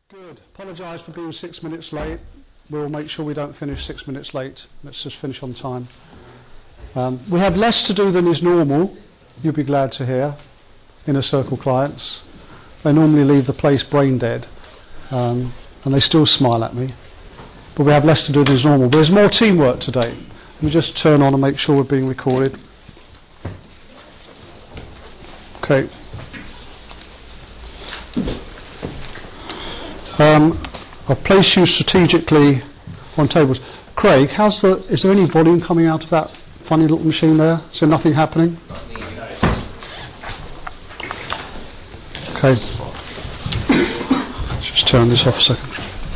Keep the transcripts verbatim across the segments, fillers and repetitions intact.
Good. Apologise for being six minutes late. We'll make sure we don't finish six minutes late. Let's just finish on time. Um, we have less to do than is normal, you'll be glad to hear, Inner Circle clients. They normally leave the place brain dead, um, and they still smile at me. But we have less to do than is normal. But there's more teamwork today. Let me just turn on and make sure we're being recorded. Okay. Um, I've placed you strategically on tables. Craig, how's the? Is there any volume coming out of that funny little machine there? Is there nothing happening? Okay. Just turn this off a second.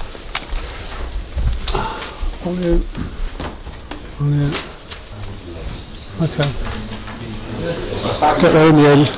Volume. Volume. Okay. Get there in the end.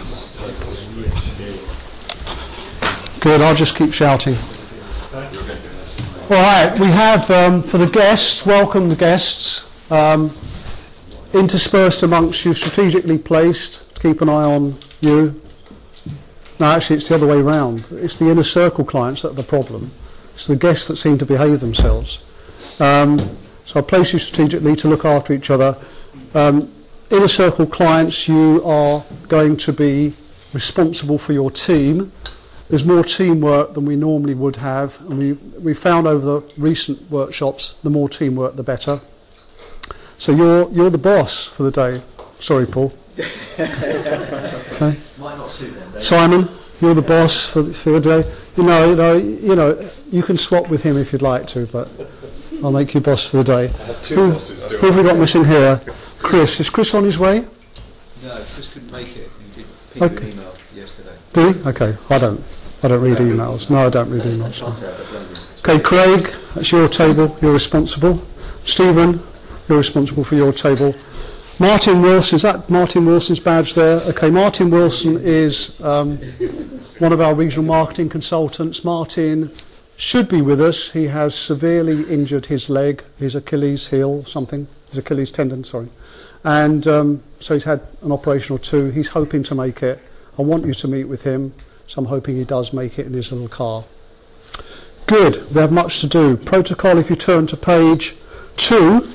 Good. I'll just keep shouting. All right, we have, um, for the guests, welcome the guests, um, interspersed amongst you, strategically placed, to keep an eye on you. No, actually, it's the other way round. It's the Inner Circle clients that are the problem. It's the guests that seem to behave themselves. Um, so I place you strategically to look after each other. Um, Inner Circle clients, you are going to be responsible for your team. There's more teamwork than we normally would have, and we we found over the recent workshops, the more teamwork, the better. So you're you're the boss for the day. Sorry, Paul. Okay. Might not suit them. Simon, you're the boss for the, for the day. You know, you know, you know, you can swap with him if you'd like to, but I'll make you boss for the day. Who, who have we got missing here? Chris. Is Chris on his way? No, Chris couldn't make it. He did ping Okay. an email yesterday. Do he? Okay. I don't. I don't read emails. No, I don't read emails. Okay, Craig, that's your table. You're responsible. Stephen, you're responsible for your table. Martin Wilson, is that Martin Wilson's badge there? Okay, Martin Wilson is um, one of our regional marketing consultants. Martin should be with us. He has severely injured his leg, his Achilles heel, something, his Achilles tendon, sorry. And um, so he's had an operation or two. He's hoping to make it. I want you to meet with him. So I'm hoping he does make it in his little car. Good, we have much to do. Protocol, if you turn to page two,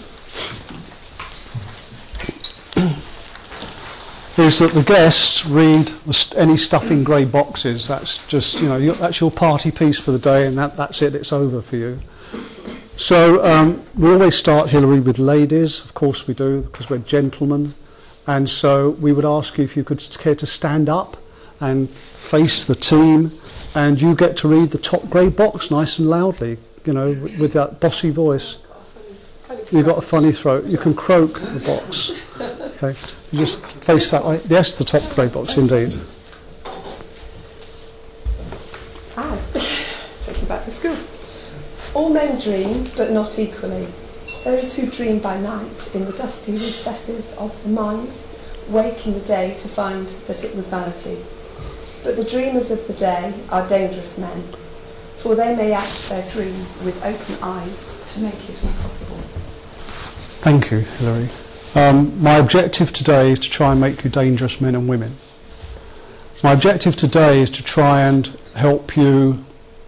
is that the guests read any stuff in grey boxes. That's just, you know, that's your party piece for the day, and that, that's it, it's over for you. So um, we always start, Hilary, with ladies. Of course we do, because we're gentlemen. And so we would ask you if you could care to stand up and face the team, and you get to read the top grey box nice and loudly, you know, with, with that bossy voice. You've got a funny throat. You can croak the box. Okay, you just face that way. Yes, the top grey box, indeed. Hi, let's take you back to school. All men dream, but not equally. Those who dream by night in the dusty recesses of the minds wake in the day to find that it was vanity. But the dreamers of the day are dangerous men, for they may act their dream with open eyes to make it impossible. Thank you, Hilary. Um, my objective today is to try and make you dangerous men and women. My objective today is to try and help you.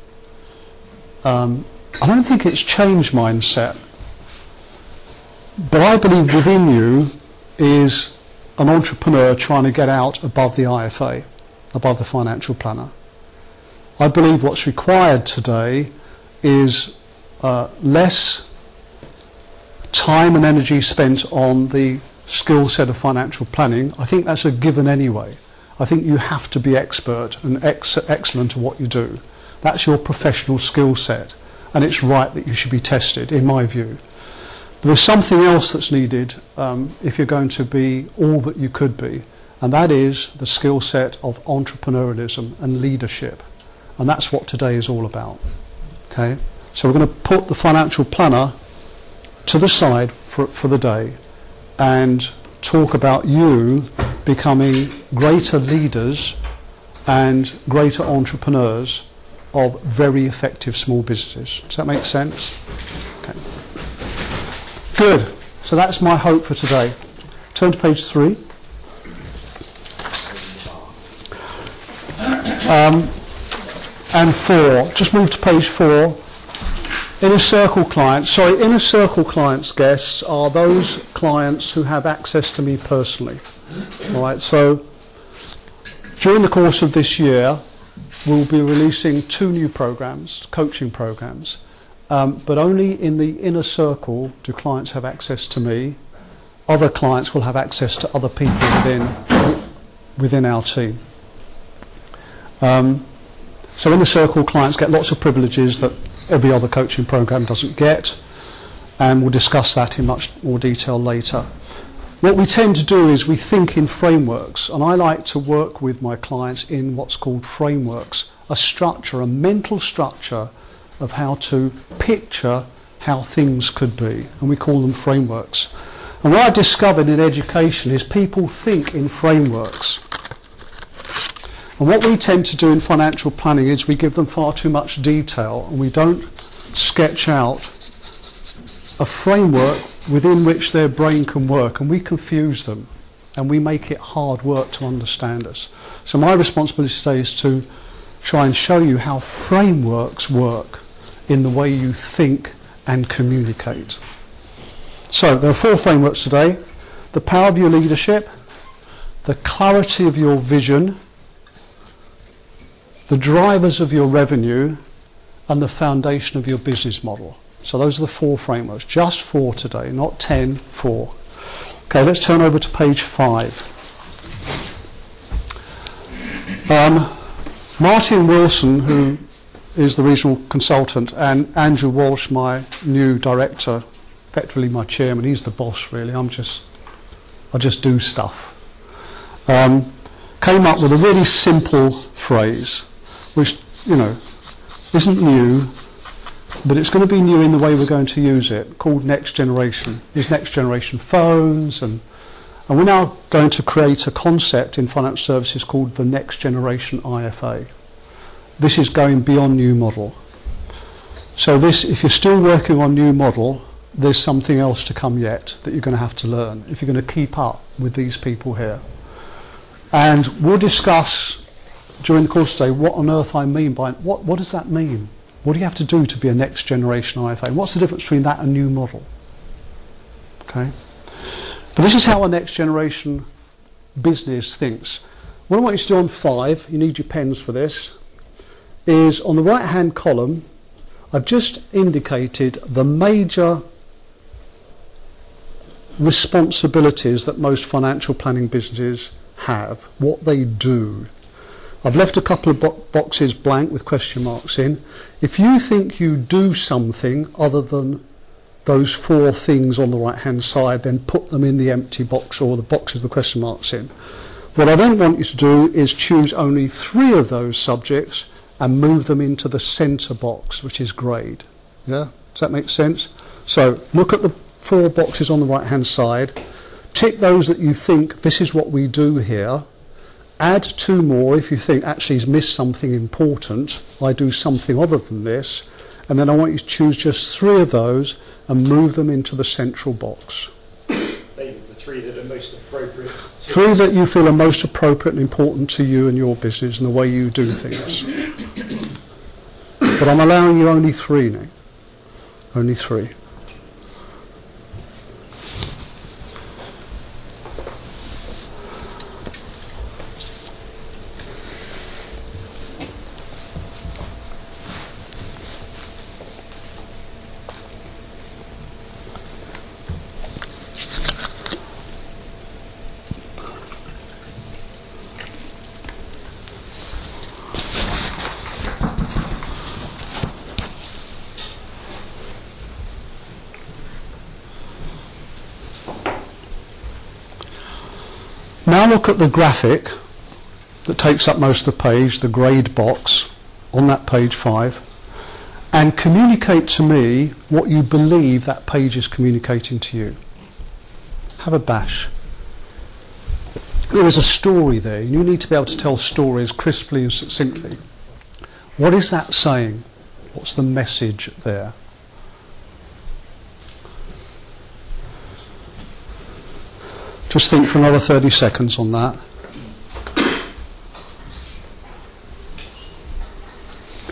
Um, I don't think it's change mindset, but I believe within you is an entrepreneur trying to get out above the I F A, above the financial planner. I believe what's required today is uh, less time and energy spent on the skill set of financial planning. I think that's a given anyway. I think you have to be expert and ex- excellent at what you do. That's your professional skill set, and it's right that you should be tested, in my view. But there's something else that's needed um, if you're going to be all that you could be, and that is the skill set of entrepreneurialism and leadership. And that's what today is all about. Okay? So we're going to put the financial planner to the side for, for the day and talk about you becoming greater leaders and greater entrepreneurs of very effective small businesses. Does that make sense? Okay. Good. So that's my hope for today. Turn to page three. Um, and four. Just move to page four. Inner circle clients. Sorry, inner circle clients guests are those clients who have access to me personally. All right, so during the course of this year, we'll be releasing two new programs, coaching programs, um, but only in the inner circle do clients have access to me. Other clients will have access to other people within within our team. Um, so inner circle clients get lots of privileges that every other coaching program doesn't get, and we'll discuss that in much more detail later. What we tend to do is we think in frameworks, and I like to work with my clients in what's called frameworks, a structure, a mental structure of how to picture how things could be, and we call them frameworks. And what I've discovered in education is people think in frameworks. And what we tend to do in financial planning is we give them far too much detail, and we don't sketch out a framework within which their brain can work, and we confuse them and we make it hard work to understand us. So my responsibility today is to try and show you how frameworks work in the way you think and communicate. So there are four frameworks today: the power of your leadership, the clarity of your vision, the drivers of your revenue, and the foundation of your business model. So those are the four frameworks, just four today, not ten, four. Okay, let's turn over to page five. Um, Martin Wilson, who is the regional consultant, and Andrew Walsh, my new director, effectively my chairman, he's the boss really, I'm just, I just do stuff, um, came up with a really simple phrase, which, you know, isn't new, but it's going to be new in the way we're going to use it, called next generation. There's next generation phones, and, and we're now going to create a concept in financial services called the next generation I F A. This is going beyond new model. So this, if you're still working on new model, there's something else to come yet that you're going to have to learn if you're going to keep up with these people here. And we'll discuss during the course today what on earth I mean by, what, what does that mean? What do you have to do to be a next generation I F A? What's the difference between that and new model? Okay. But this is how a next generation business thinks. What I want you to do on five, you need your pens for this, is on the right hand column, I've just indicated the major responsibilities that most financial planning businesses have, what they do. I've left a couple of bo- boxes blank with question marks in. If you think you do something other than those four things on the right hand side, then put them in the empty box or the box with the question marks in. What I then want you to do is choose only three of those subjects and move them into the centre box, which is grade. Yeah? Does that make sense? So look at the four boxes on the right hand side, tick those that you think this is what we do here, add two more if you think actually he's missed something important, I do something other than this, and then I want you to choose just three of those and move them into the central box. David, the three that are most appropriate. Three that you feel are most appropriate and important to you and your business and the way you do things. But I'm allowing you only three now. Only three. Now look at the graphic that takes up most of the page, the grade box on that page five, and communicate to me what you believe that page is communicating to you. Have a bash. There is a story there, and you need to be able to tell stories crisply and succinctly. What is that saying? What's the message there? Just think for another thirty seconds on that.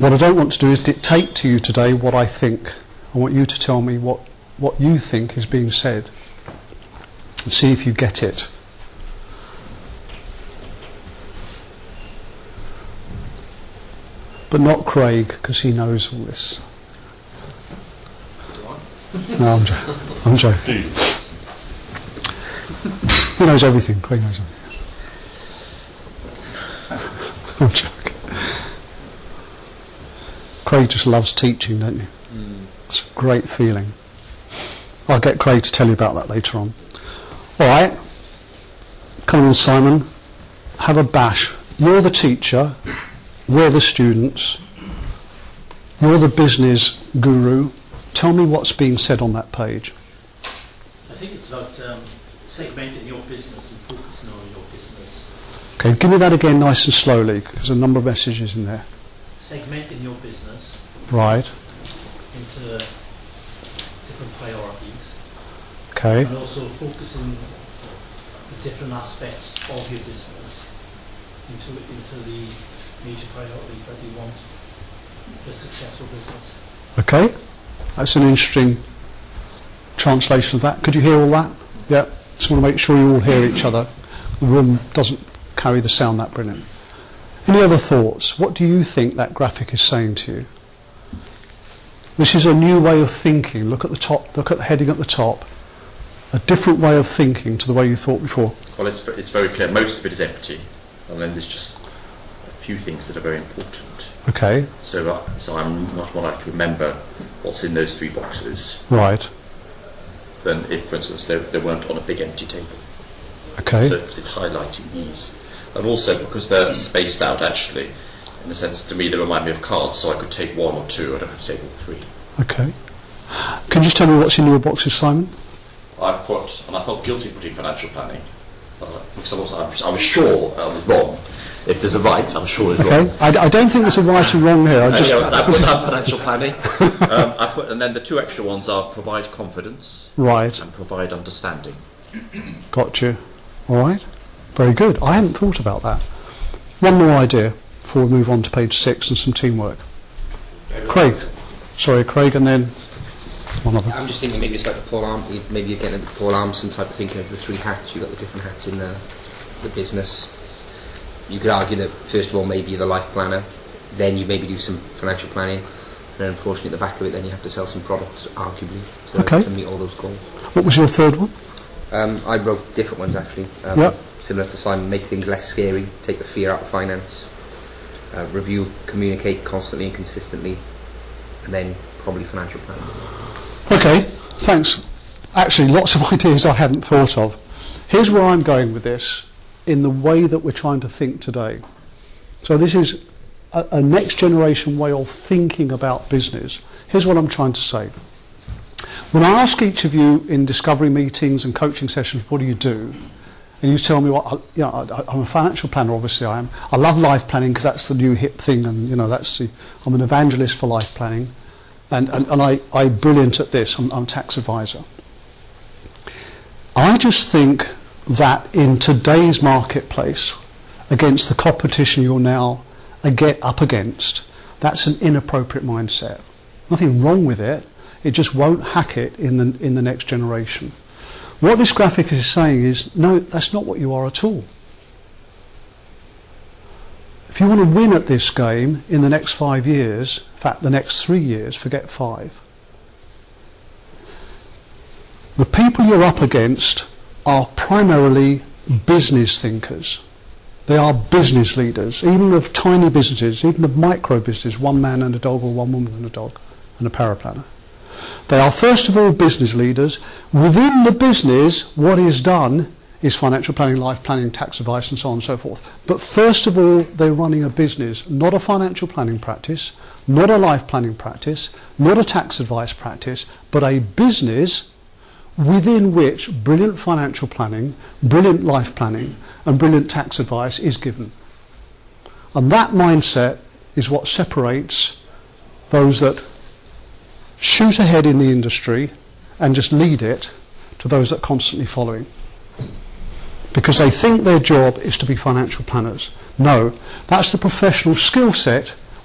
What I don't want to do is dictate to you today what I think. I want you to tell me what, what you think is being said and see if you get it. But not Craig, because he knows all this. No, I'm, jo- I'm joking. He knows everything. Craig knows everything. I'm joking. Craig just loves teaching, don't you? Mm. It's a great feeling. I'll get Craig to tell you about that later on. All right. Come on, Simon. Have a bash. You're the teacher. We're the students. You're the business guru. Tell me what's being said on that page. I think it's about um, segmenting your business and focusing on your business. Okay, give me that again nice and slowly, because there's a number of messages in there. Segmenting your business. Right. Into different priorities. Okay. And also focusing the different aspects of your business into into the major priorities that you want for a successful business. Okay. That's an interesting translation of that. Could you hear all that? Yeah. Just want to make sure you all hear each other. The room doesn't carry the sound that brilliant. Any other thoughts? What do you think that graphic is saying to you? This is a new way of thinking. Look at the top. Look at the heading at the top. A different way of thinking to the way you thought before. Well, it's it's very clear. Most of it is empty, and then there's just a few things that are very important. Okay. So, uh, so I'm much more likely to remember what's in those three boxes Right. than if, for instance, they, they weren't on a big empty table. Okay. So it's, it's highlighting these, and also because they're spaced out, actually, in the sense to me they remind me of cards. So I could take one or two. I don't have to take all three. Okay. Can you just tell me what's in your boxes, Simon? I put, and I felt guilty putting financial planning uh, because I was, I was, I was sure I was wrong. If there's a right, I'm sure it's okay. wrong. I, I don't think there's a right and wrong here. I just uh, yeah, I put down financial planning. um, I put, and then the two extra ones are provide confidence, right, and provide understanding. Got you. All right. Very good. I hadn't thought about that. One more idea before we move on to page six and some teamwork. Craig. Sorry, Craig, and then one of them. I'm just thinking maybe it's like the Paul Arm, maybe you're getting the Paul Armson type of thinking of the three hats. You've got the different hats in the, the business. You could argue that first of all maybe you're the life planner, then you maybe do some financial planning, and then unfortunately at the back of it then you have to sell some products, arguably, to, okay. to meet all those goals. What was your third one? Um, I wrote different ones actually. Um, yep. Similar to Simon, make things less scary, take the fear out of finance, uh, review, communicate constantly and consistently, and then probably financial planning. Okay, thanks. Actually, lots of ideas I hadn't thought of. Here's where I'm going with this, in the way that we're trying to think today. So this is a, a next generation way of thinking about business. Here's what I'm trying to say. When I ask each of you in discovery meetings and coaching sessions, what do you do? And you tell me, what, I, you know, I, I'm a financial planner, obviously I am. I love life planning because that's the new hip thing, and you know, that's the, I'm an evangelist for life planning. And, and, and I, I'm brilliant at this. I'm, I'm a tax advisor. I just think that in today's marketplace, against the competition you're now get up against, that's an inappropriate mindset. Nothing wrong with it. It just won't hack it in the in the next generation. What this graphic is saying is, no, that's not what you are at all. If you want to win at this game in the next five years, in fact the next three years, forget five, the people you're up against are primarily business thinkers. They are business leaders, even of tiny businesses, even of micro business, one man and a dog or one woman and a dog and a paraplanner. They are first of all business leaders. Within the business, what is done is financial planning, life planning, tax advice and so on and so forth. But first of all, they're running a business, not a financial planning practice, not a life planning practice, not a tax advice practice, but a business within which brilliant financial planning, brilliant life planning and brilliant tax advice is given. And that mindset is what separates those that shoot ahead in the industry and just lead it to those that are constantly following. Because they think their job is to be financial planners. No, that's the professional skill set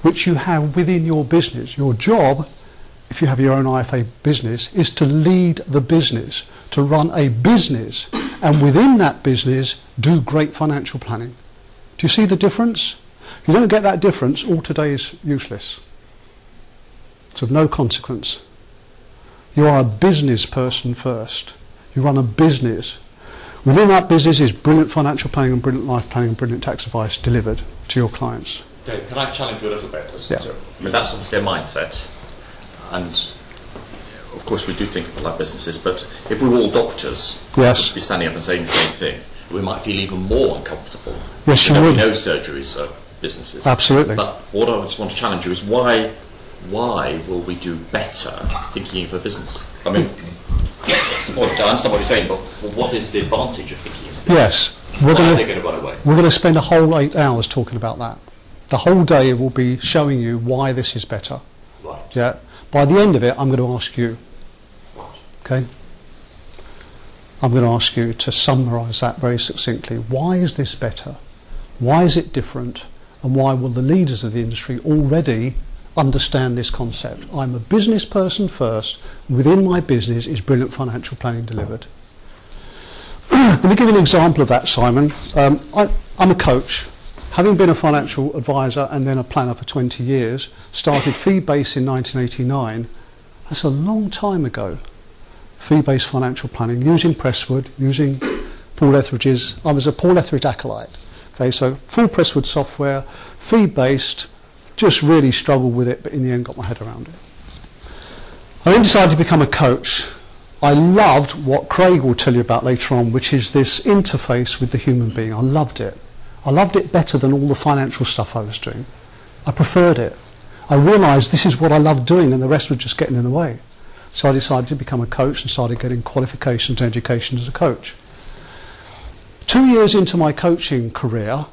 which you have within your business. Your job, if you have your own I F A business, is to lead the business, to run a business, and within that business do great financial planning. Do you see the difference? If you don't get that difference, all today is useless. It's of no consequence. You are a business person first. You run a business. Within that business is brilliant financial planning and brilliant life planning and brilliant tax advice delivered to your clients. Dave, can I challenge you a little bit? Yeah. So, I mean, that's obviously a mindset, and of course we do think like businesses, but if we were all doctors, Yes. we'd be standing up and saying the same thing, we might feel even more uncomfortable. Yes, you know, would. We know surgeries are businesses. Absolutely. But what I just want to challenge you is why why will we do better thinking of a business? I mean, that's the point. I understand what you're saying, but what is the advantage of thinking as a business? Yes. We're Why are they going going to run away? we're going to spend a whole eight hours talking about that. The whole day will be showing you why this is better. Right. Yeah. By the end of it, I'm going to ask you. Okay. I'm going to ask you to summarise that very succinctly. Why is this better? Why is it different? And why will the leaders of the industry already understand this concept? I'm a business person first. Within my business is brilliant financial planning delivered. Let me give you an example of that, Simon. Um, I, I'm a coach. Having been a financial advisor and then a planner for twenty years, started Fee-Base in nineteen eighty-nine. That's a long time ago. Fee-based financial planning, using Presswood, using Paul Etheridge's. I was a Paul Etheridge acolyte. Okay, so full Presswood software, fee-based, just really struggled with it, but in the end got my head around it. I then decided to become a coach. I loved what Craig will tell you about later on, which is this interface with the human being. I loved it. I loved it better than all the financial stuff I was doing. I preferred it. I realised this is what I loved doing and the rest was just getting in the way. So I decided to become a coach and started getting qualifications and education as a coach. Two years into my coaching career,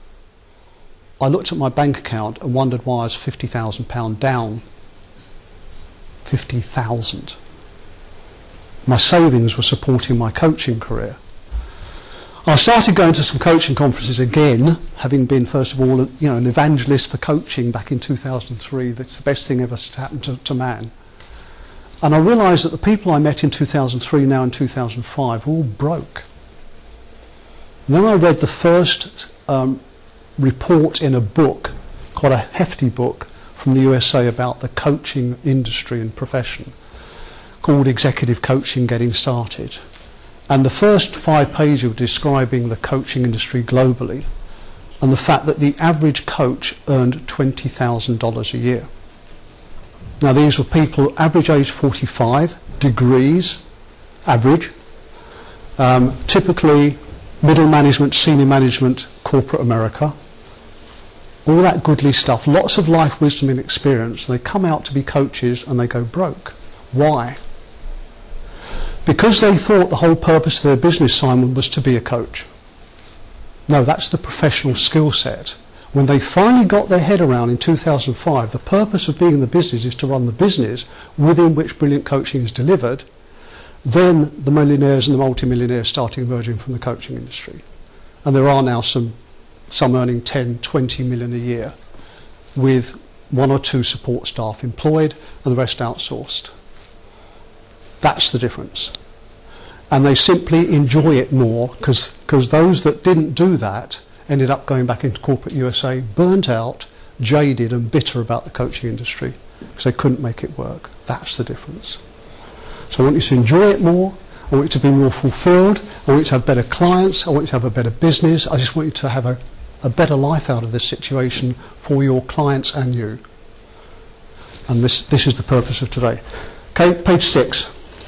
I looked at my bank account and wondered why I was fifty thousand pounds down. fifty thousand. My savings were supporting my coaching career. I started going to some coaching conferences again, having been, first of all, you know, an evangelist for coaching back in two thousand three. That's the best thing ever happened to, to man. And I realised that the people I met in two thousand three, now in two thousand five, were all broke. And then I read the first um, report in a book, quite a hefty book, from the U S A about the coaching industry and profession, called Executive Coaching Getting Started. And the first five pages were describing the coaching industry globally and the fact that the average coach earned twenty thousand dollars a year. Now these were people average age forty-five, degrees, average, um, typically middle management, senior management, corporate America, all that goodly stuff, lots of life wisdom and experience. They come out to be coaches and they go broke. Why? Because they thought the whole purpose of their business, Simon, was to be a coach. No, that's the professional skill set. When they finally got their head around in two thousand five, the purpose of being in the business is to run the business within which brilliant coaching is delivered, then the millionaires and the multimillionaires started emerging from the coaching industry. And there are now some, some earning ten, twenty million a year with one or two support staff employed and the rest outsourced. That's the difference. And they simply enjoy it more because those that didn't do that ended up going back into corporate U S A, burnt out, jaded and bitter about the coaching industry because they couldn't make it work. That's the difference. So I want you to enjoy it more. I want you to be more fulfilled. I want you to have better clients. I want you to have a better business. I just want you to have a, a better life out of this situation for your clients and you. And this, this is the purpose of today. Okay, page six.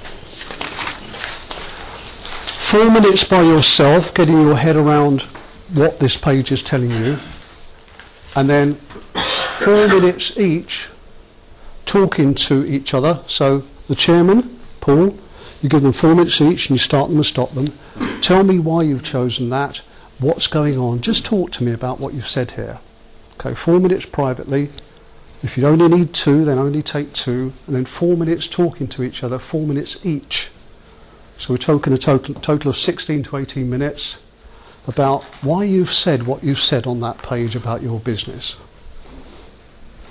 Four minutes by yourself, getting your head around what this page is telling you, and then four minutes each talking to each other. So the chairman, Paul, you give them four minutes each and you start them and stop them. Tell me why you've chosen that, what's going on. Just talk to me about what you've said here. Okay, four minutes privately. If you only need two, then only take two, and then four minutes talking to each other, four minutes each. So we're talking a total, total of sixteen to eighteen minutes about why you've said what you've said on that page about your business.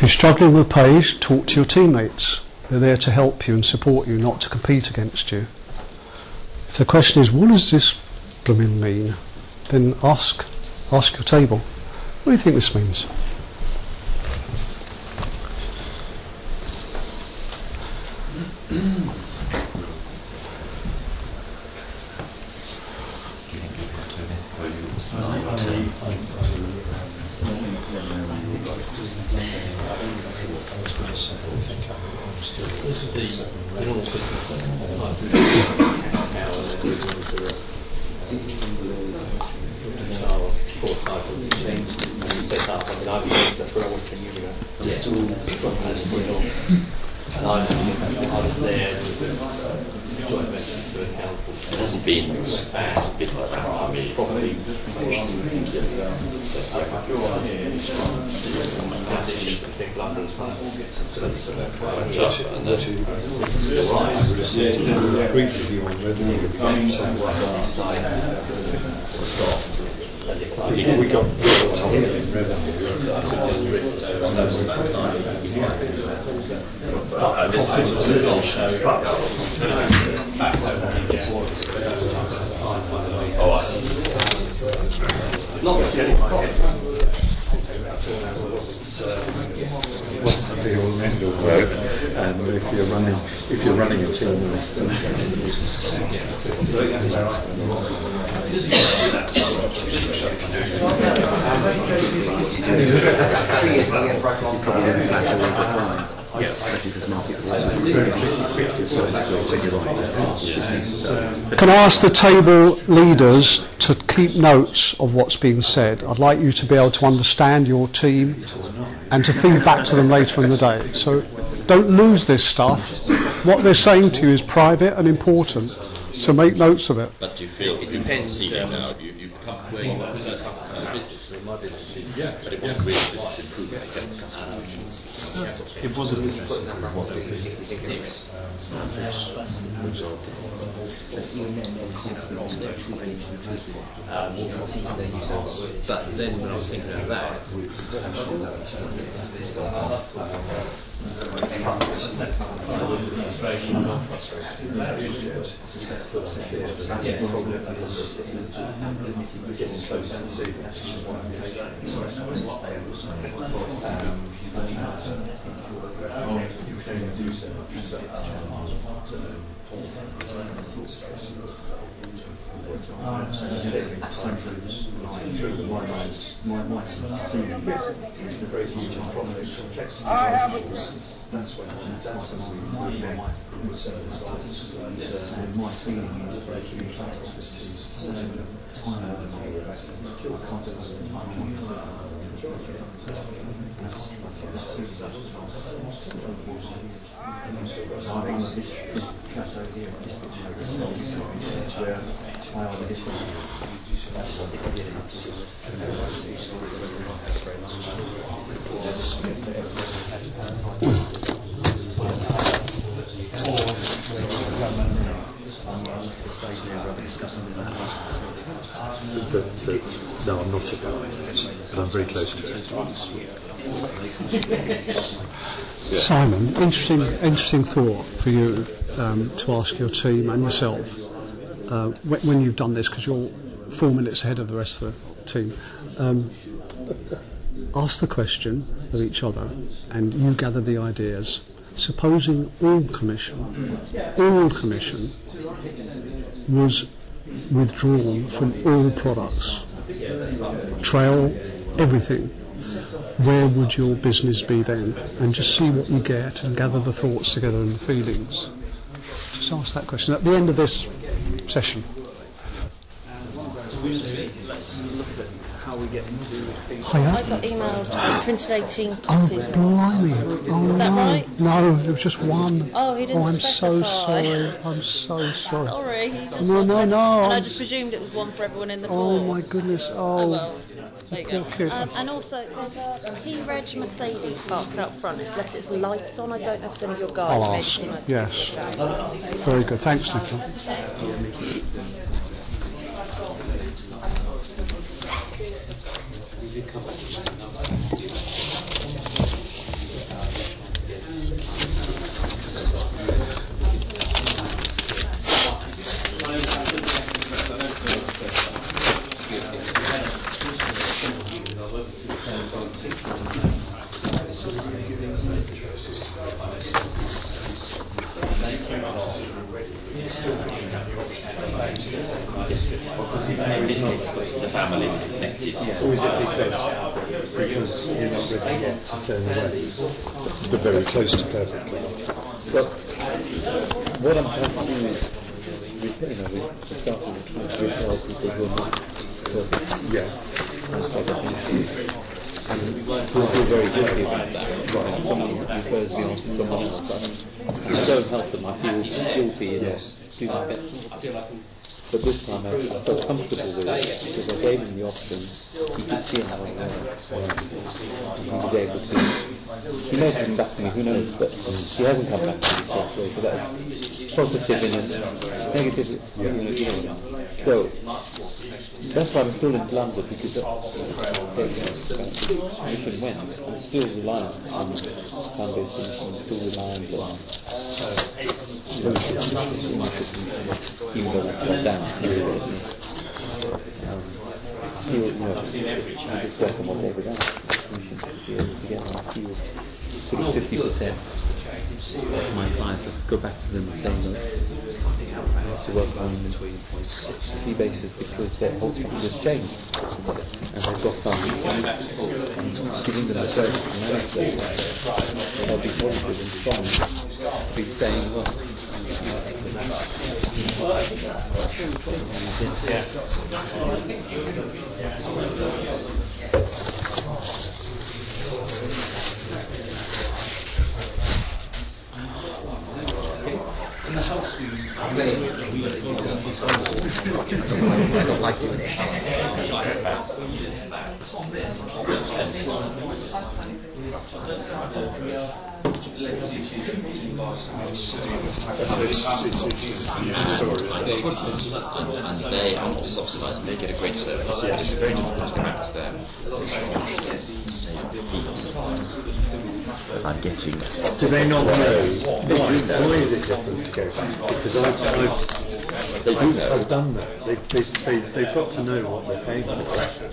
If you're struggling with page, talk to your teammates. They're there to help you and support you, not to compete against you. If the question is, what does this blooming mean? Then ask, ask your table, what do you think this means? It hasn't been it's a bit like that for me. Probably we got oh, I see. wasn't the be all and end all work, and if you're running if you're running a team Can I ask the table leaders to keep notes of what's being said? I'd like you to be able to understand your team and to feed back to them later in the day. So don't lose this stuff. What they're saying to you is private and important, so make notes of it. But do you feel it depends now? You, you come where you are business, my business, yeah, but it wasn't really business improvement. it was a business. But then when I was thinking of that, I haven't. That's when that's when my my my feeling is very huge. But, but no, I'm not a guide, but I'm very close to it. Simon, interesting, interesting thought for you um, to ask your team and yourself uh, when, when you've done this, because you're four minutes ahead of the rest of the team. Um, ask the question of each other, and you gather the ideas. Supposing all commission, all commission was withdrawn from all products, trail, everything, where would your business be then? And just see what you get and gather the thoughts together and the feelings. Just ask that question at the end of this session. Hiya. I got emailed and printed eighteen Oh, copies. blimey. Oh, Is that no. right? No, it was just one. Oh, he didn't Oh, I'm so specify. sorry. I'm so sorry. Sorry. He just No, no, no. And I I'm just presumed it was one for everyone in the Oh, course. my goodness. Oh, Oh, well. There you go. poor kid. Um, and also, there's a T-Reg Mercedes parked out front. It's left its lights on. I don't know if it's any of your guys. I'll maybe ask. you might- Yes. Very good. Thanks, Nicola. In this case, because it's a family, it's connected. Or is it because, because you're not ready yet to turn away? But very close to perfectly. Well, what I'm trying to do is, we, you know, we started with referrals because we're not perfect. Yeah. And we'll feel very guilty about that. Right. If someone refers me on to someone else, and I don't help them, I feel guilty and Yes. do my best. But this time I, I felt comfortable with it because I gave him the option. He could see how it went. He was able to. He may come back to me, who knows, but he hasn't come back to me straight away, so that's positive in it, negative, you know, you know. So, that's why I'm still in London, because the mission went. I'm still reliant on fan-based mission, still reliant on even though we've gone down, um, you know, I just welcome what David asked. We should be able to get on a few, sort of fifty percent of my clients, I go back to them and say, look, I have to work on a fee basis because their whole structure has changed. And they've got funds, and giving them the service to manage that, they'll be positive and strong to be saying, well, In the house we I don't like doing it. And they are not subsidised, and they get a great service. It's very difficult to come back to them. I'm getting. Do they not know? Why, why is it different to go back? Because I've, I've, They do I've, know. I've done that. They, they, they, they've got to know what they're paying for.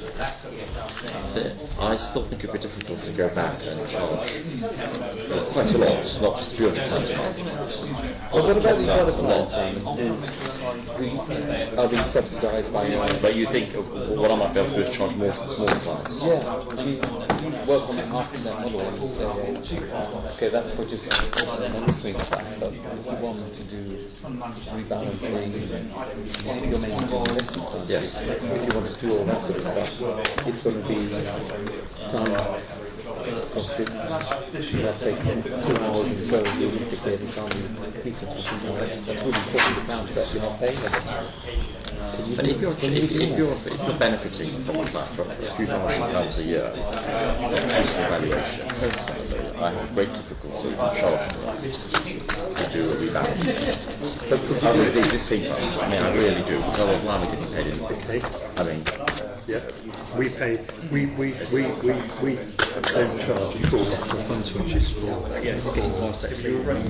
I still think it'd be difficult to go back and charge quite a lot, not just a few hundred pounds a month. Well, what about these other clients, Simon? Are these subsidised by your... But you think of what I might be able to do is charge more for smaller clients? Yeah, I mean, work on a half percent model and you say, uh, okay, that's for just monitoring stuff, but if you want to do rebalancing, you're making investment funds. Yes. If you want to do all that sort of stuff, it's going to be time costing. That takes two hours or so realistically every time you complete it or something like that. That's really forty pounds that you're not paying them. But if you're, if, if, you're, if you're benefiting from that for a few thousand pounds a year, cost evaluation, personally, I have great difficulty in charging to do a rebalance. But I really do this thing, I mean, I really do, because otherwise why am I getting paid in? Okay. I mean, Yeah, we pay, we, we, we, we, we don't charge for the fund switches for. Yeah, it's getting past that free rate.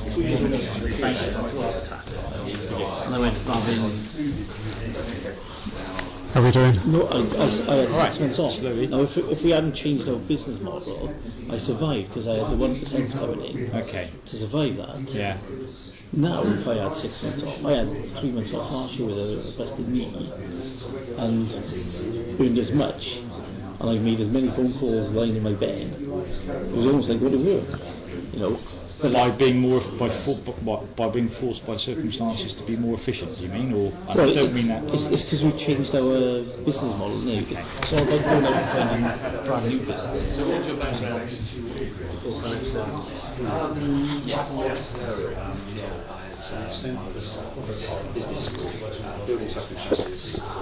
And I went from in. How are we doing? No, I, I, I had six months off. Now, if, if we hadn't changed our business model, I survived because I had the one percent coming in. Okay. To survive that. Yeah. Now, if I had six months off, I had three months off last year with a, a busted knee, and earned as much, and I made as many phone calls lying in my bed. It was almost like going to work, you know. But By being more by, by, by being forced by circumstances to be more efficient, you mean, or I well, don't it, mean that. It's because we've changed our business model now. Okay. So I'm going out and finding brand new business. So what's your background? Um, yes. Um, yeah, I had business school, building circumstances.